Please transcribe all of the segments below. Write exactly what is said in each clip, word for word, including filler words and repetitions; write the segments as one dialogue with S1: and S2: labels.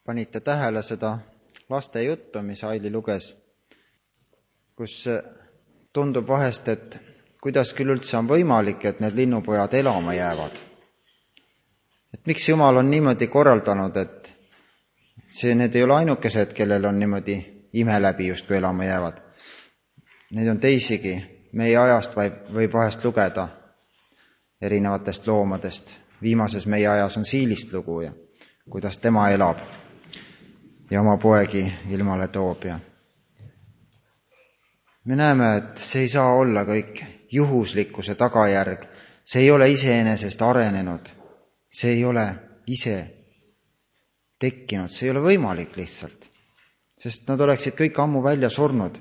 S1: panite tähele seda laste juttu, mis Aili luges, kus tundub vahest, et kuidas küll üldse on võimalik, et need linnupojad elama jäävad. Et miks Jumal on niimoodi korraldanud, et see, need ei ole ainukesed, kellel on niimoodi ime läbi justkui elama jäävad. Neid on teisigi. Meie ajast võib, võib vahest lugeda erinevatest loomadest. Viimases meie ajas on Siilist lugu ja kuidas tema elab ja oma poegi ilmale toob. Ja me näeme, et see ei saa olla kõik juhuslikkuse tagajärg. See ei ole iseenesest arenenud. See ei ole ise tekkinud. See ei ole võimalik lihtsalt. Sest nad oleksid kõik ammu välja surnud.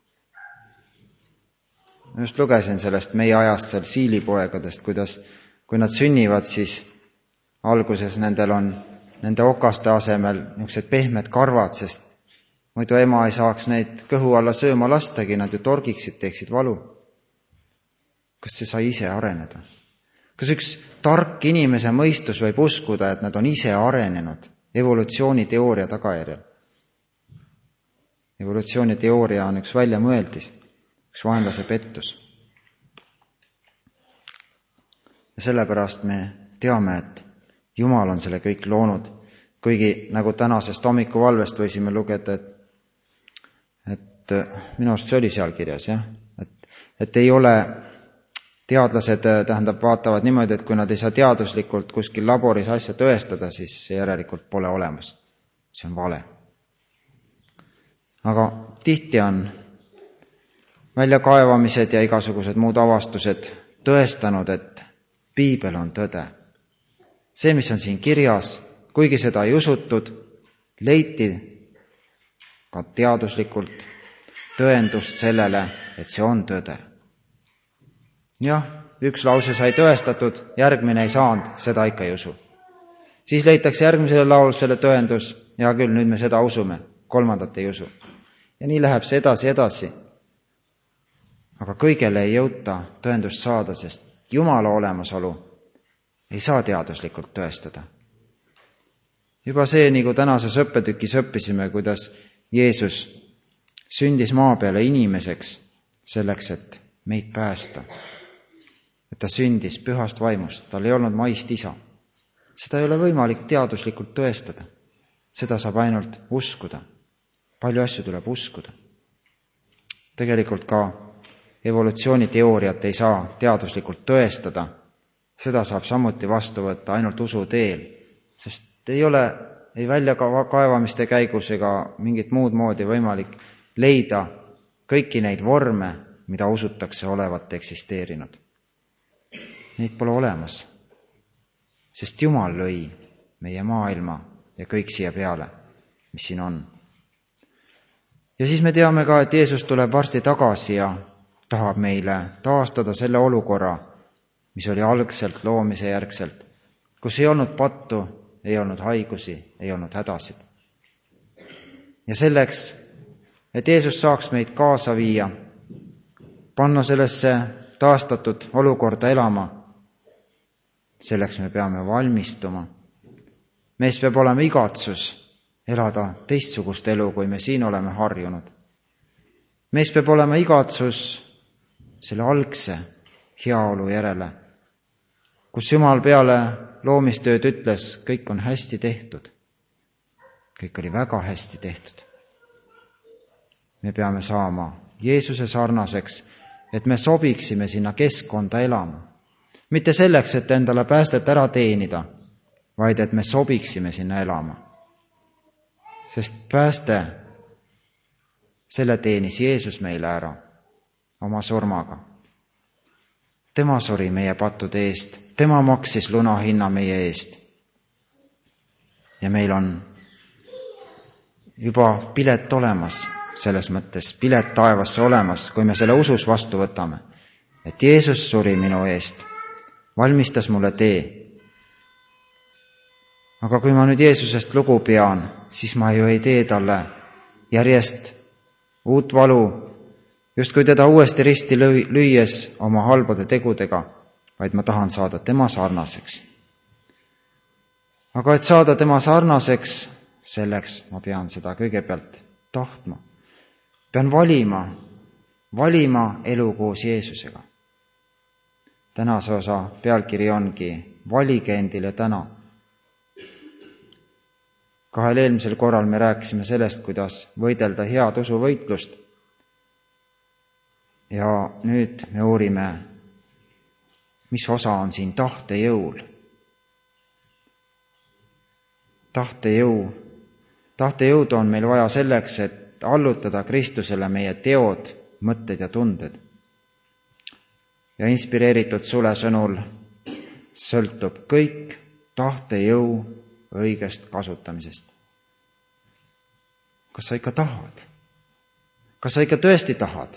S1: Ma just lugesin sellest meie ajast seal siilipoegadest, kuidas kui nad sünnivad, siis alguses nendel on nende okaste asemel niisugused pehmed karvad, sest muidu ema ei saaks neid kõhu alla sööma lastagi, nad ju torgiksid, teeksid valu. Kas see sai ise areneda? Kas üks tark inimese mõistus võib uskuda, et nad on ise arenenud evolutsiooniteooria tagajärjel? Evolutsiooniteooria on üks väljamõeldis, üks vaenlase pettus. Ja sellepärast me teame, et Jumal on selle kõik loonud, kuigi nagu tänasest hommikuvalvest võisime lugeda, et, et minu arust see oli seal kirjas, jah? Et, et ei ole, teadlased tähendab vaatavad niimoodi, et kui nad ei saa teaduslikult kuskil laboris asja tõestada, siis see järelikult pole olemas. See on vale. Aga tihti on väljakaevamised ja igasugused muud avastused tõestanud, et piibel on tõde. See, mis on siin kirjas, kuigi seda ei usutud, leiti ka teaduslikult tõendust sellele, et see on tõde. Jah, üks lause sai tõestatud, järgmine ei saanud, seda ikka ei usu. Siis leitakse järgmisele laul selle tõendus, ja küll, nüüd me seda usume, kolmandat ei usu. Ja nii läheb see edasi edasi. Aga kõigele ei jõuta tõendust saada, sest Jumala olemasolu ei saa teaduslikult tõestada. Juba see, nagu tänases õppetükis õppisime, kuidas Jeesus sündis maa peale inimeseks selleks, et meid päästa. Et ta sündis pühast vaimust, tal ei olnud maist isa. Seda ei ole võimalik teaduslikult tõestada. Seda saab ainult uskuda. Palju asju tuleb uskuda. Tegelikult ka evolutsiooniteooriat ei saa teaduslikult tõestada. Seda saab samuti vastu võtta ainult usu teel, sest ei ole ei väljakaevamiste käigus ega mingit muud moodi võimalik leida kõiki neid vorme, mida usutakse olevat eksisteerinud. Neid pole olemas, sest Jumal lõi meie maailma ja kõik siia peale, mis siin on. Ja siis me teame ka, et Jeesus tuleb varsti tagasi ja tahab meile taastada selle olukorra, mis oli algselt loomise järgselt, kus ei olnud pattu, ei olnud haigusi, ei olnud hädasid. Ja selleks, et Jeesus saaks meid kaasa viia, panna sellesse taastatud olukorda elama, selleks me peame valmistuma. Meis peab olema igatsus elada teistsugust elu, kui me siin oleme harjunud. Meis peab olema igatsus selle algse heaolu järele, kus Jumal peale loomistööd ütles, kõik on hästi tehtud. Kõik oli väga hästi tehtud. Me peame saama Jeesuse sarnaseks, et me sobiksime sinna keskkonda elama. Mitte selleks, et endale päästet ära teenida, vaid et me sobiksime sinna elama. Sest pääste, selle teenis Jeesus meile ära oma surmaga. Tema suri meie pattude eest, tema maksis lunahinna meie eest. Ja meil on juba pilet olemas, selles mõttes pilet taevasse olemas, kui me selle usus vastu võtame. Et Jeesus suri minu eest, valmistas mulle tee. Aga kui ma nüüd Jeesusest lugu pean, siis ma ju ei tee talle järjest uut valu, just kui teda uuesti risti lüües oma halbade tegudega, vaid ma tahan saada tema sarnaseks. Aga et saada tema sarnaseks, selleks ma pean seda kõigepealt tahtma. Pean valima, valima elu koos Jeesusega. Tänase osa pealkiri ongi valige endile täna. Kahel eelmisel korral me rääkisime sellest, kuidas võidelda head usuvõitlust. Ja nüüd me uurime, mis osa on siin tahtejõul. Tahtejõu. Tahtejõudu on meil vaja selleks, et allutada Kristusele meie teod, mõtted ja tunded. Ja inspireeritud Sule sõnul sõltub kõik tahtejõu õigest kasutamisest. Kas sa ikka tahad? Kas sa ikka tõesti tahad?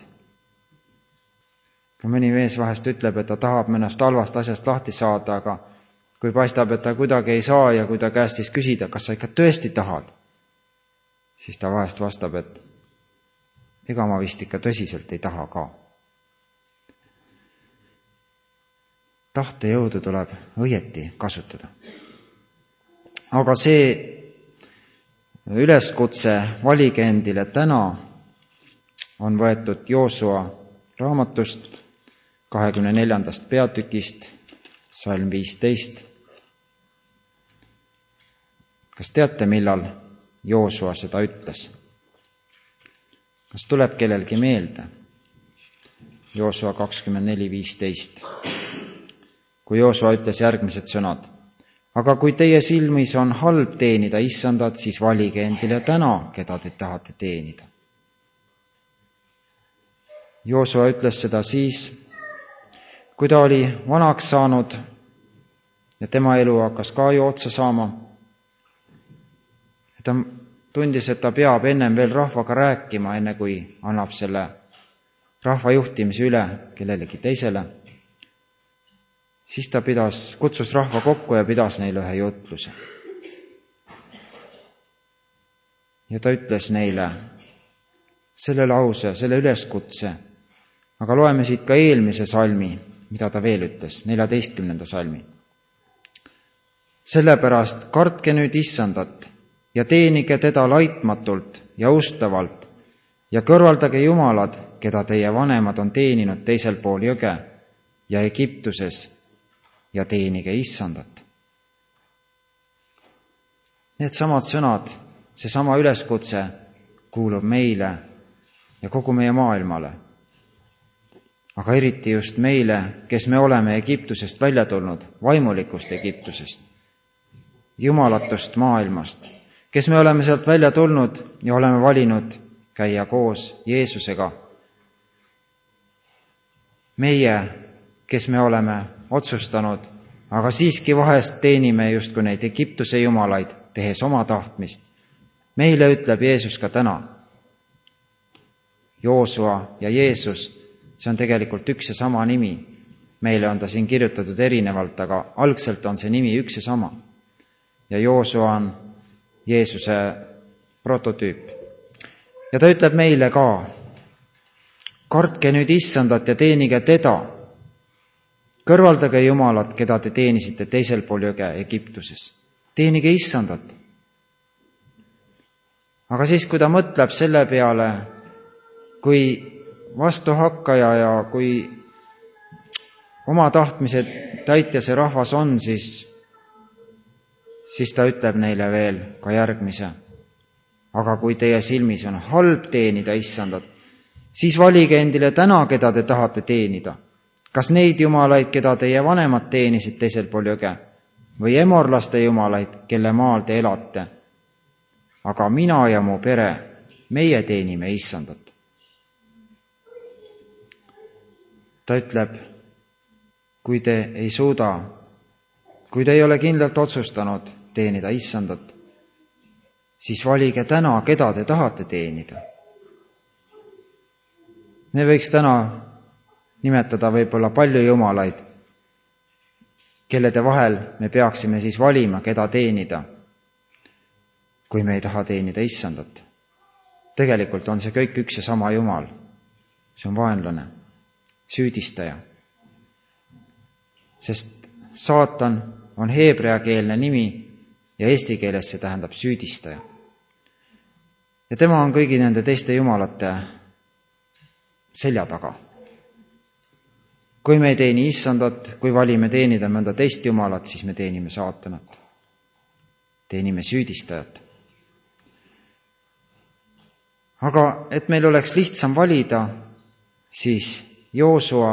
S1: Kui mõni mees vahest ütleb, et ta tahab ennast halvast asjast lahti saada, aga kui paistab, et ta kuidagi ei saa ja kui ta käest siis küsida, kas sa ikka tõesti tahad, siis ta vahest vastab, et ega ma vist ikka tõsiselt ei taha ka. Tahtejõudu tuleb õieti kasutada. Aga see üleskutse valige endile täna on võetud Joosua raamatust kahekümne neljandast peatükist, salm viisteist. Kas teate, millal Joosua seda ütles? Kas tuleb kellelgi meelde? Joosua kakskümmend neli viisteist. Kui Joosua ütles järgmised sõnad. Aga kui teie silmis on halb teenida issandat, siis valige endile täna, keda te tahate teenida. Joosua ütles seda siis, kui ta oli vanaks saanud ja tema elu hakkas ka ju otsa saama. Ta tundis, et ta peab ennem veel rahvaga rääkima, enne kui annab selle rahva juhtimise üle kellelegi teisele. Siis ta pidas, kutsus rahva kokku ja pidas neile ühe jutluse. Ja ta ütles neile selle lause, selle üleskutse, aga loeme siit ka eelmise salmi, mida ta veel ütles, neljateistkümnenda salmi. Sellepärast kartke nüüd issandat ja teenige teda laitmatult ja ustavalt ja kõrvaldage jumalad, keda teie vanemad on teeninud teisel pool jõge ja Egiptuses, ja teenige issandat. Need samad sõnad, see sama üleskutse kuulub meile ja kogu meie maailmale. Aga eriti just meile, kes me oleme Egiptusest välja tulnud, vaimulikust Egiptusest, jumalatust maailmast, kes me oleme sealt välja tulnud ja oleme valinud käia koos Jeesusega. Meie, kes me oleme otsustanud, aga siiski vahest teenime justkui neid Egiptuse jumalaid, tehes oma tahtmist. Meile ütleb Jeesus ka täna. Joosua ja Jeesus, see on tegelikult üks ja sama nimi. Meile on ta siin kirjutatud erinevalt, aga algselt on see nimi üks ja sama. Ja Joosua on Jeesuse prototüüp. Ja ta ütleb meile ka, kartke nüüd issandat ja teenige teda. Kõrvaldage jumalat, keda te teenisite teisel pool jõge Egiptuses. Teenige issandat. Aga siis, kui ta mõtleb selle peale, kui vastuhakkaja ja kui oma tahtmise täitja see rahvas on, siis, siis ta ütleb neile veel ka järgmise. Aga kui teie silmis on halb teenida issandat, siis valige endile täna, keda te tahate teenida. Kas neid jumalaid, keda teie vanemad teenisid teisel pool jõge, või emorlaste jumalaid, kelle maal te elate? Aga mina ja mu pere, meie teenime issandat. Ta ütleb, kui te ei suuda, kui te ei ole kindlalt otsustanud teenida issandat, siis valige täna, keda te tahate teenida. Me võiks täna nimetada võib-olla palju jumalaid, kellede vahel me peaksime siis valima, keda teenida, kui me ei taha teenida issandat. Tegelikult on see kõik üks ja sama jumal. See on vaenlane, süüdistaja. Sest saatan on heebreakeelne nimi ja eesti keeles see tähendab süüdistaja. Ja tema on kõigi nende teiste jumalate selja taga. Kui me ei teeni issandat, kui valime teenida mõnda teist jumalat, siis me teenime saatanat. Teenime süüdistajat. Aga et meil oleks lihtsam valida, siis Joosua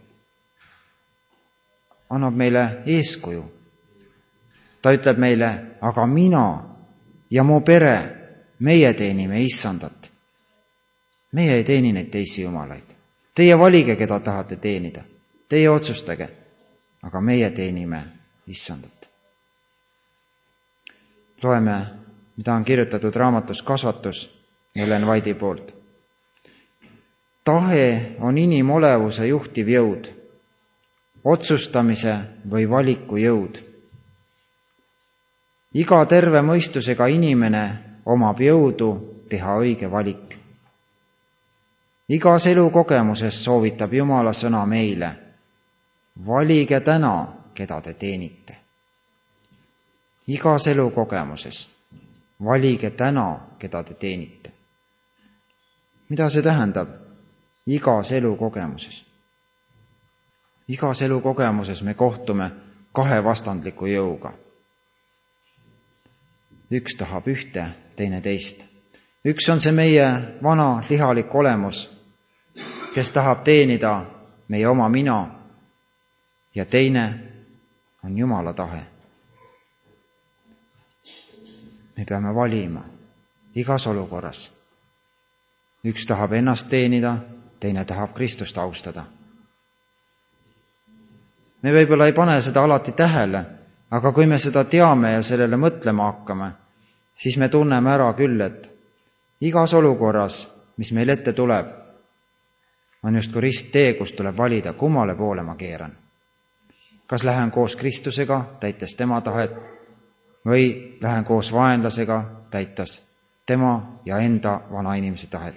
S1: annab meile eeskuju. Ta ütleb meile, aga mina ja mu pere, meie teenime issandat. Meie ei teeni neid teisi jumalaid. Teie valige, keda tahate teenida. Teie otsustage, aga meie teenime issandat. Loeme, mida on kirjutatud raamatus Kasvatus Ellen White'i poolt. Tahe on inimolevuse juhtiv jõud, otsustamise või valiku jõud. Iga terve mõistusega inimene omab jõudu teha õige valik. Igas elukogemuses soovitab Jumala sõna meile. Valige täna, keda te teenite. Igas elukogemuses. Valige täna, keda te teenite. Mida see tähendab? Igas elukogemuses. Igas elukogemuses me kohtume kahe vastandliku jõuga. Üks tahab ühte, teine teist. Üks on see meie vana lihalik olemus, kes tahab teenida meie oma mina, ja teine on Jumala tahe. Me peame valima igas olukorras. Üks tahab ennast teenida, teine tahab Kristust austada. Me võib-olla ei pane seda alati tähele, aga kui me seda teame ja sellele mõtlema hakkame, siis me tunneme ära küll, et igas olukorras, mis meil ette tuleb, on justkui risttee, kus tuleb valida, kummale poole ma keeran. Kas lähen koos Kristusega, täites tema tahet, või lähen koos vaenlasega, täites tema ja enda vana inimese tahet.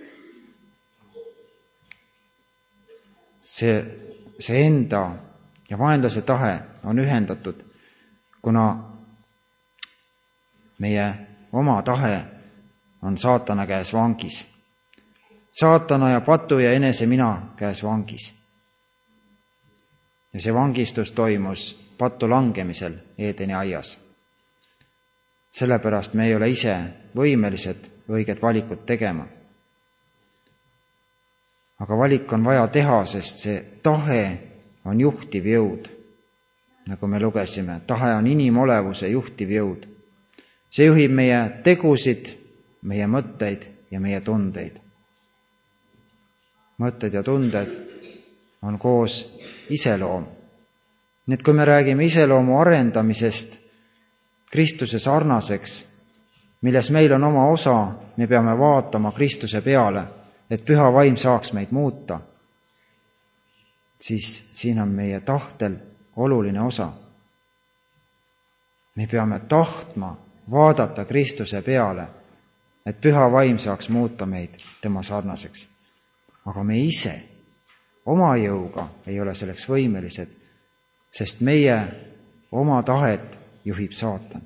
S1: See, see enda ja vaenlase tahe on ühendatud, kuna meie oma tahe on saatana käes vangis. Saatana ja patu ja enese mina käes vangis. Ja see vangistus toimus patu langemisel Eedeni aias. Sellepärast me ei ole ise võimelised õiget valikut tegema. Aga valik on vaja teha, sest see tahe on juhtiv jõud. Nagu me lugesime, tahe on inimolevuse juhtiv jõud. See juhib meie tegusid, meie mõtteid ja meie tundeid. Mõtted ja tunded on koos iseloom. Nii et kui me räägime iseloomu arendamisest Kristuse sarnaseks, milles meil on oma osa, me peame vaatama Kristuse peale, et püha vaim saaks meid muuta, siis siin on meie tahtel oluline osa. Me peame tahtma vaadata Kristuse peale, et püha vaim saaks muuta meid tema sarnaseks. Aga me ise oma jõuga ei ole selleks võimelised, sest meie oma tahet juhib saatan.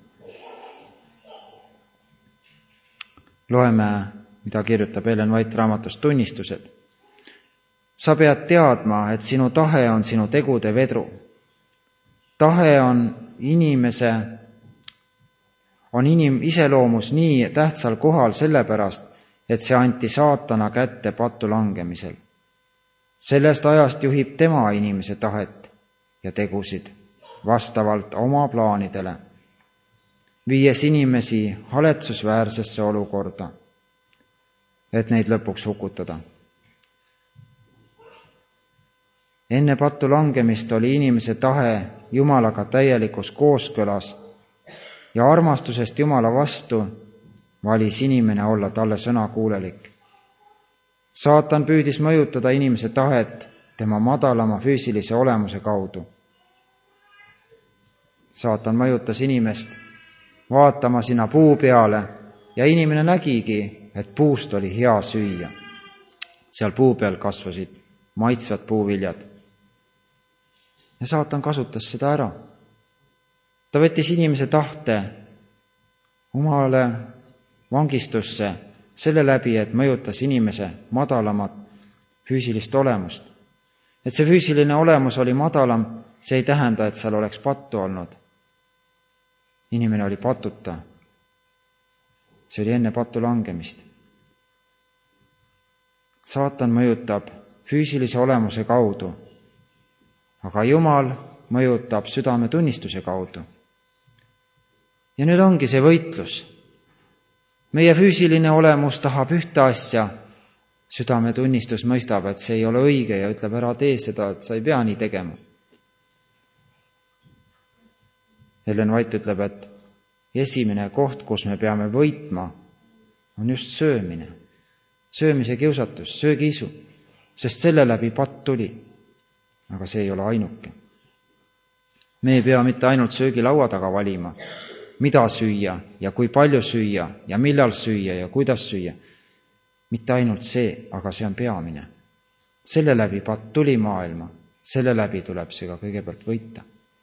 S1: Loeme, mida kirjutab Ellen White raamatust Tunnistused. Sa pead teadma, et sinu tahe on sinu tegude vedru. Tahe on inimese, on inim iseloomus nii tähtsal kohal sellepärast, et see anti saatana kätte patu langemisel. Sellest ajast juhib tema inimese tahet ja tegusid vastavalt oma plaanidele, viies inimesi haletsusväärsesse olukorda, et neid lõpuks hukutada. Enne patu langemist oli inimese tahe Jumalaga täielikus kooskõlas ja armastusest Jumala vastu valis inimene olla talle sõnakuulelik. Saatan püüdis mõjutada inimese tahet tema madalama füüsilise olemuse kaudu. Saatan mõjutas inimest vaatama sinna puu peale ja inimene nägigi, et puust oli hea süüa. Seal puu peal kasvasid maitsvad puuviljad. Ja saatan kasutas seda ära. Ta võttis inimese tahte omale vangistusse selle läbi, et mõjutas inimese madalamat füüsilist olemust. Et see füüsiline olemus oli madalam, see ei tähenda, et seal oleks pattu olnud. Inimene oli patuta. See oli enne patu langemist. Saatan mõjutab füüsilise olemuse kaudu, aga Jumal mõjutab südametunnistuse kaudu. Ja nüüd ongi see võitlus. Meie füüsiline olemus tahab ühte asja, südametunnistus mõistab, et see ei ole õige ja ütleb, ära tee seda, et sa ei pea nii tegema. Ellen White ütleb, et esimene koht, kus me peame võitma, on just söömine. Söömise kiusatus, söögiisu, sest selle läbi patt tuli. Aga see ei ole ainuke. Me ei pea mitte ainult söögilaua taga valima, mida süüa ja kui palju süüa ja millal süüa ja kuidas süüa. Mitte ainult see, aga see on peamine. Selle läbi patt tuli maailma, selle läbi tuleb see ka kõigepealt võita.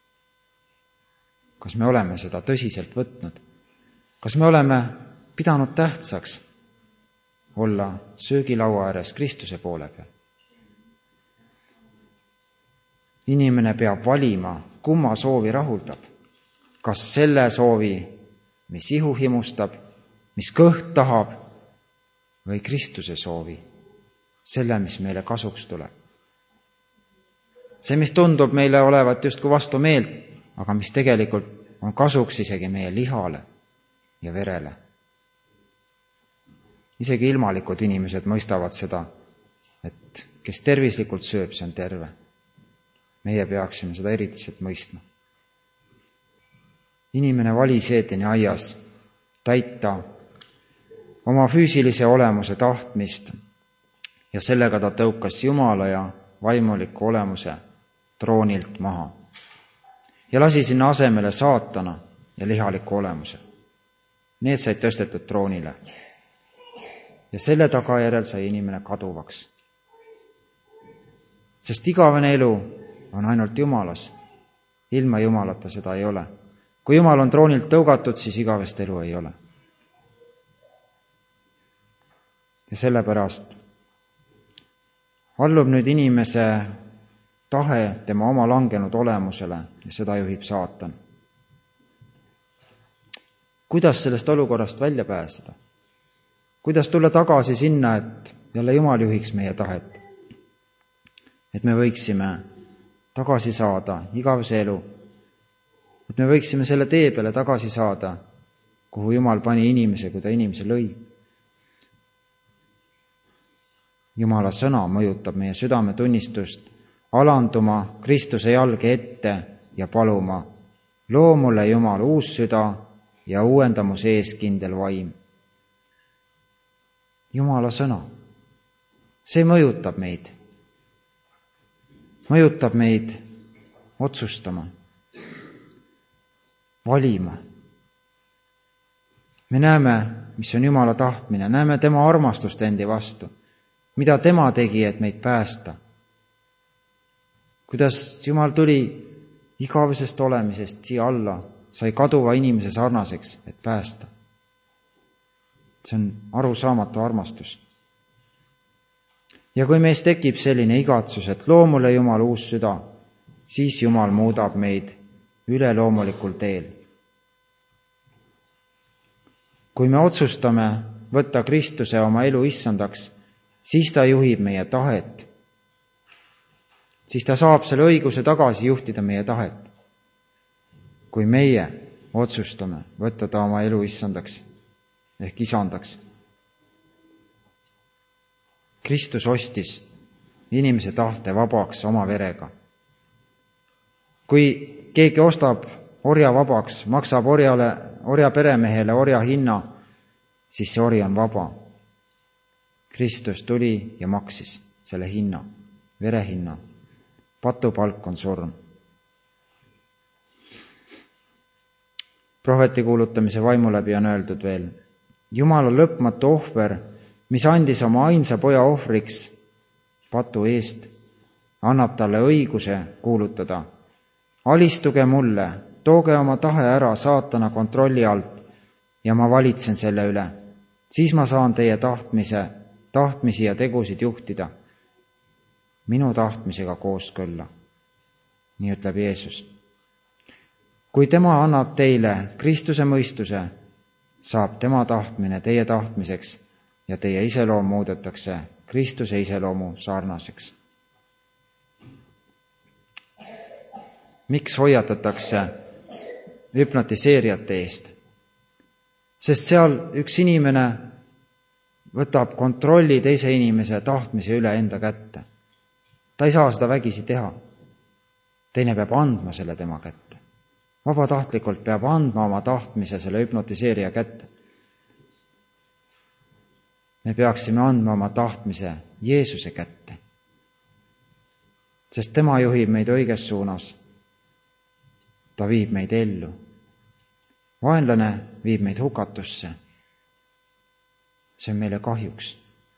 S1: Kas me oleme seda tõsiselt võtnud? Kas me oleme pidanud tähtsaks olla söögilaua ääres Kristuse poole peal? Inimene peab valima, kumma soovi rahuldab. Kas selle soovi, mis ihu himustab, mis kõht tahab, või Kristuse soovi, selle, mis meile kasuks tuleb. See, mis tundub meile olevat justkui vastu meelt, aga mis tegelikult on kasuks isegi meie lihale ja verele. Isegi ilmalikud inimesed mõistavad seda, et kes tervislikult sööb, see on terve. Meie peaksime seda eritiselt mõistma. Inimene valis Eedeni aias täita oma füüsilise olemuse tahtmist ja sellega ta tõukas Jumala ja vaimuliku olemuse troonilt maha ja lasi sinna asemele saatana ja lihaliku olemuse. Need said tõstetud troonile ja selle tagajärjel sai inimene kaduvaks. Sest igavene elu on ainult Jumalas. Ilma Jumalata seda ei ole. Kui Jumal on troonilt tõugatud, siis igavest elu ei ole. Ja sellepärast allub nüüd inimese tahe tema oma langenud olemusele ja seda juhib saatan. Kuidas sellest olukorrast välja pääseda? Kuidas tulla tagasi sinna, et jälle Jumal juhiks meie tahet? Et me võiksime tagasi saada igavese elu. Et me võiksime selle tee peale tagasi saada, kuhu Jumal pani inimese, kui ta inimese lõi. Jumala sõna mõjutab meie südametunnistust alanduma Kristuse jalge ette ja paluma, loo mulle Jumal uus süda ja uuenda mu sees kindel vaim. Jumala sõna, see mõjutab meid. Mõjutab meid otsustama, valima. Me näeme, mis on Jumala tahtmine, näeme tema armastust endi vastu, mida tema tegi, et meid päästa. Kuidas Jumal tuli igavesest olemisest siia alla, sai kaduva inimese sarnaseks, et päästa. See on arusaamatu armastus. Ja kui meis tekib selline igatsus, et loo mulle Jumal uus süda, siis Jumal muudab meid üleloomulikul teel. Kui me otsustame võtta Kristuse oma elu issandaks, siis ta juhib meie tahet. Siis ta saab selle õiguse tagasi juhtida meie tahet. Kui meie otsustame võtta ta oma elu issandaks ehk isandaks. Kristus ostis inimese tahte vabaks oma verega. Kui keegi ostab orja vabaks, maksab orjale, orja peremehele orja hinna, siis see ori on vaba. Kristus tuli ja maksis selle hinna, verehinna. Patupalk on surm. Prohveti kuulutamise vaimu läbi on öeldud veel, Jumala lõpmatu ohver, mis andis oma ainsa poja ohvriks patu eest, annab talle õiguse kuulutada. Alistuge mulle, tooge oma tahe ära saatana kontrolli alt ja ma valitsen selle üle. siis ma saan teie tahtmise, tahtmisi ja tegusid juhtida minu tahtmisega kooskõlla. Nii ütleb Jeesus. Kui tema annab teile Kristuse mõistuse, saab tema tahtmine teie tahtmiseks ja teie iseloom muudetakse Kristuse iseloomu sarnaseks. Miks hoiatatakse hüpnotiseerijate eest? Sest seal üks inimene võtab kontrolli teise inimese tahtmise üle enda kätte. Ta ei saa seda vägisi teha. Teine peab andma selle tema kätte. Vabatahtlikult peab andma oma tahtmise selle hüpnotiseerija kätte. Me peaksime andma oma tahtmise Jeesuse kätte, sest tema juhib meid õiges suunas. Ta viib meid ellu. Vaenlane viib meid hukatusse. See on meile kahjuks.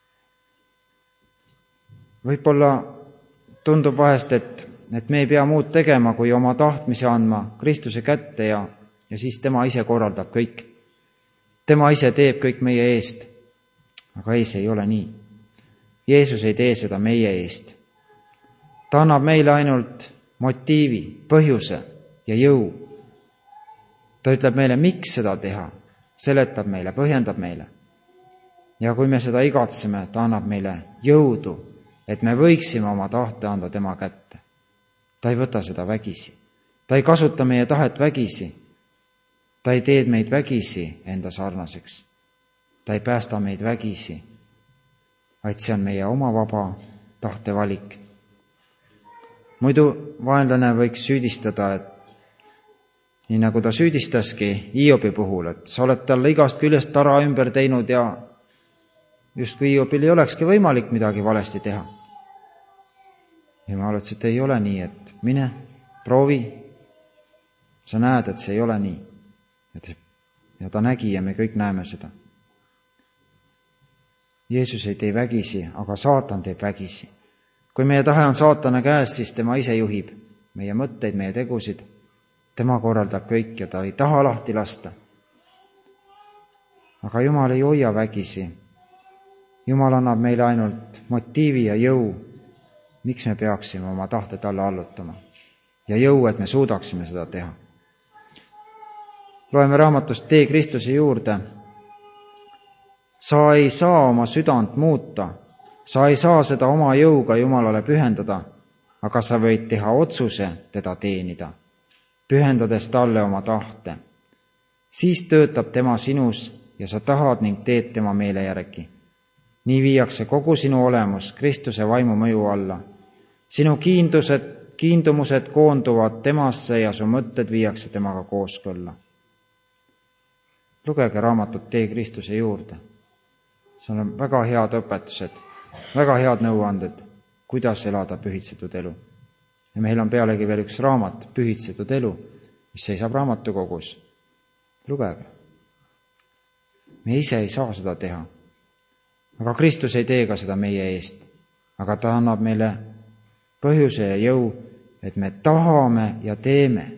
S1: Võib-olla tundub vahest, et, et me ei pea muud tegema, kui oma tahtmise andma Kristuse kätte ja, ja siis tema ise korraldab kõik. Tema ise teeb kõik meie eest. Aga ei, see ei ole nii. Jeesus ei tee seda meie eest. Ta annab meile ainult motiivi, põhjuse ja jõu. Ta ütleb meile, miks seda teha, seletab meile, põhjendab meile. Ja kui me seda igatseme, ta annab meile jõudu, et me võiksime oma tahte anda tema kätte. Ta ei võta seda vägisi. Ta ei kasuta meie tahet vägisi. Ta ei tee meid vägisi enda sarnaseks. Ta ei päästa meid vägisi, vaid see on meie oma vaba tahtevalik. Muidu vaenlane võiks süüdistada, et nii nagu ta süüdistaski Hiobi puhul, et sa oled talle igast küljest tara ümber teinud ja justkui Hiobil ei olekski võimalik midagi valesti teha. Jumal ütles, et ei ole nii, et mine, proovi. Sa näed, et see ei ole nii. Ja ta nägi ja me kõik näeme seda. Jeesus ei tee vägisi, aga saatan teeb vägisi. Kui meie tahe on saatana käes, siis tema ise juhib meie mõtteid, meie tegusid. Tema korraldab kõik ja ta ei taha lahti lasta. Aga Jumal ei hoia vägisi. Jumal annab meile ainult motiivi ja jõu, miks me peaksime oma tahte talle allutama. Ja jõu, et me suudaksime seda teha. Loeme raamatust Tee Kristuse juurde. Sa ei saa oma südant muuta, sa ei saa seda oma jõuga Jumalale pühendada, aga sa võid teha otsuse teda teenida, pühendades talle oma tahte. Siis töötab tema sinus ja sa tahad ning teed tema meele järgi. Nii viiakse kogu sinu olemus Kristuse vaimu mõju alla. Sinu kiindused, kiindumused koonduvad temasse ja su mõtted viiakse temaga kooskõlla. Lugege raamatut Tee Kristuse juurde. Seal on väga head õpetused, väga head nõuanded, kuidas elada pühitsetud elu. Ja meil on pealegi veel üks raamat, Pühitsetud elu, mis seisab raamatukogus. Lugege. Me ise ei saa seda teha. Aga Kristus ei tee ka seda meie eest. Aga ta annab meile põhjuse ja jõu, et me tahame ja teeme.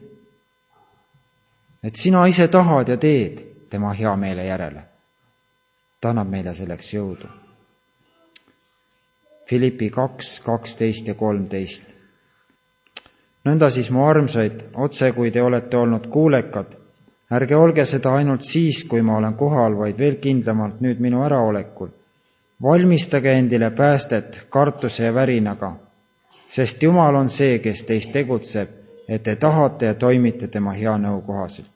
S1: Et sina ise tahad ja teed tema hea meele järele. Ta annab meile selleks jõudu. Filippi kaks, kaksteist ja kolmteist. Nõnda siis mu armsaid, otse kui te olete olnud kuulekad, ärge olge seda ainult siis, kui ma olen kohal, vaid veel kindlamalt nüüd minu äraolekul. Valmistage endile päästet kartuse ja värinaga, sest Jumal on see, kes teist tegutseb, et te tahate ja toimite tema hea nõu kohaselt.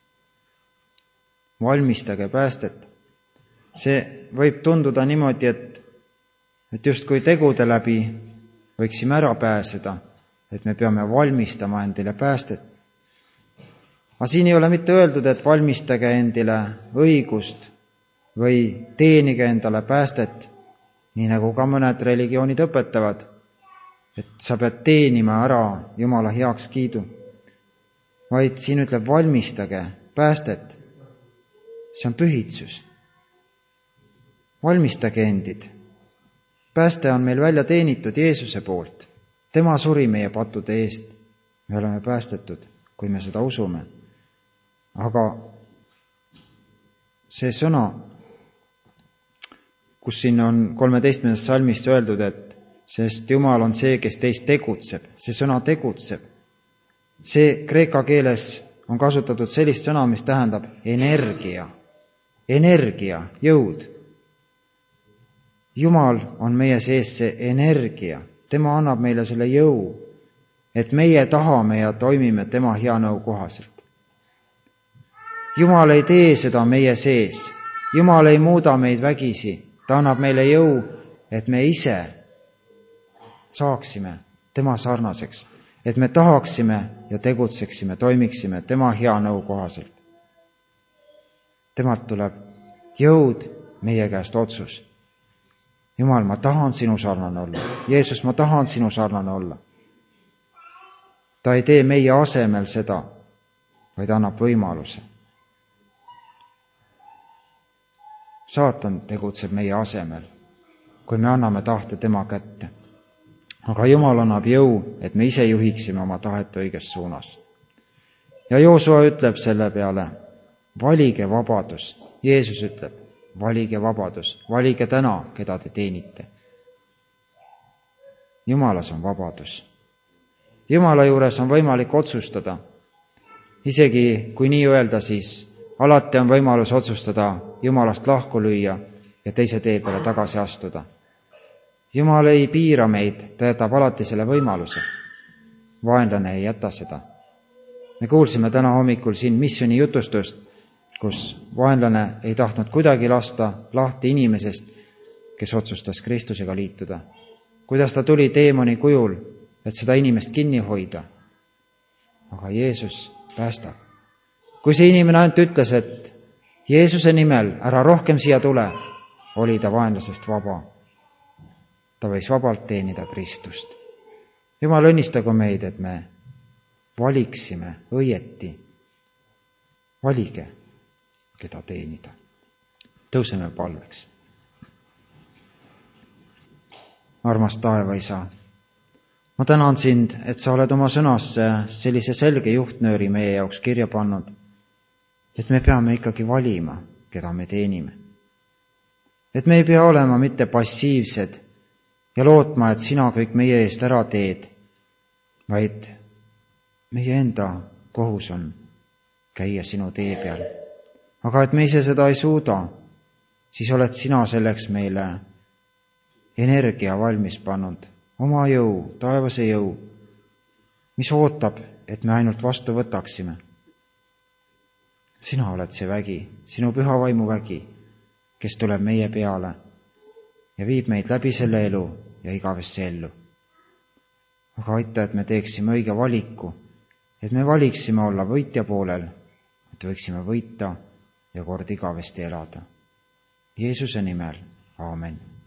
S1: Valmistage päästet. See võib tunduda niimoodi, et, et justkui tegude läbi võiksime ära pääseda, et me peame valmistama endile päästet. Aga siin ei ole mitte öeldud, et valmistage endile õigust või teenige endale päästet, nii nagu ka mõned religioonid õpetavad, et sa pead teenima ära Jumala heaks kiidu. Vaid siin ütleb valmistage päästet. See on pühitsus. Valmistage endid. Pääste on meil välja teenitud Jeesuse poolt. Tema suri meie pattude eest. Me oleme päästetud, kui me seda usume. Aga see sõna kus siin on kolmeteistkümnendast salmist öeldud, et sest Jumal on see, kes teist tegutseb. See sõna tegutseb. See kreeka keeles on kasutatud sellist sõna, mis tähendab energia. Energia, jõud. Jumal on meie sees see energia. Tema annab meile selle jõu, et meie tahame ja toimime tema hea nõu kohaselt. Jumal ei tee seda meie sees. Jumal ei muuda meid vägisi. Ta annab meile jõu, et me ise saaksime tema sarnaseks, et me tahaksime ja tegutseksime, toimiksime tema hea nõu kohaselt. Temalt tuleb jõud, meie käest otsus. Jumal, ma tahan sinu sarnane olla. Jeesus, ma tahan sinu sarnane olla. Ta ei tee meie asemel seda, vaid annab võimaluse. Saatan tegutseb meie asemel, kui me anname tahte tema kätte. Aga Jumal annab jõu, et me ise juhiksime oma tahet õiges suunas. Ja Joosua ütleb selle peale, valige vabadus. Jeesus ütleb, valige vabadus. Valige täna, keda te teenite. Jumalas on vabadus. Jumala juures on võimalik otsustada. Isegi kui nii öelda, siis alati on võimalus otsustada Jumalast lahku lüüa ja teise tee peale tagasi astuda. Jumal ei piira meid, ta jätab alati selle võimaluse. Vaenlane ei jäta seda. Me kuulsime täna hommikul siin missiooni jutustust, kus vaenlane ei tahtnud kuidagi lasta lahti inimesest, kes otsustas Kristusega liituda. Kuidas ta tuli teemoni kujul, et seda inimest kinni hoida. Aga Jeesus päästab. Kui see inimene ainult ütles, et Jeesuse nimel ära rohkem siia tule, oli ta vaenlasest vaba. Ta võis vabalt teenida Kristust. Jumal õnnistagu meid, et me valiksime õieti. Valige, keda teenida. Tõuseme palveks. Armas taevaisa, ma tänan sind, et sa oled oma sõnasse sellise selge juhtnööri meie jaoks kirja pannud, et me peame ikkagi valima, keda me teenime. Et me ei pea olema mitte passiivsed ja lootma, et sina kõik meie eest ära teed, vaid meie enda kohus on käia sinu tee peal. Aga et me ise seda ei suuda, siis oled sina selleks meile energia valmis pannud, oma jõu, taevase jõu, mis ootab, et me ainult vastu võtaksime. Sina oled see vägi, sinu püha vaimu vägi, kes tuleb meie peale ja viib meid läbi selle elu ja igavesse ellu. Aga aita, et me teeksime õige valiku, et me valiksime olla võitja poolel, et võiksime võita ja kord igavesti elada. Jeesuse nimel, aamen.